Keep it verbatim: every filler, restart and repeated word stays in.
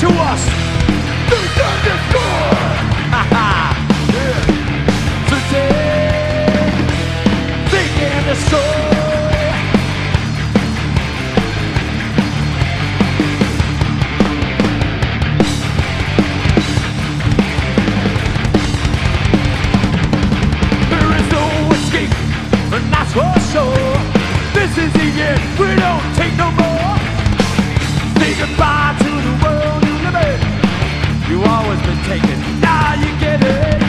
to us. They've done this good. Ha ha. Today they can destroy. And that's for sure. This is the end, we don't take no more. Say goodbye to the world you live in. You've always been taken, now you get it.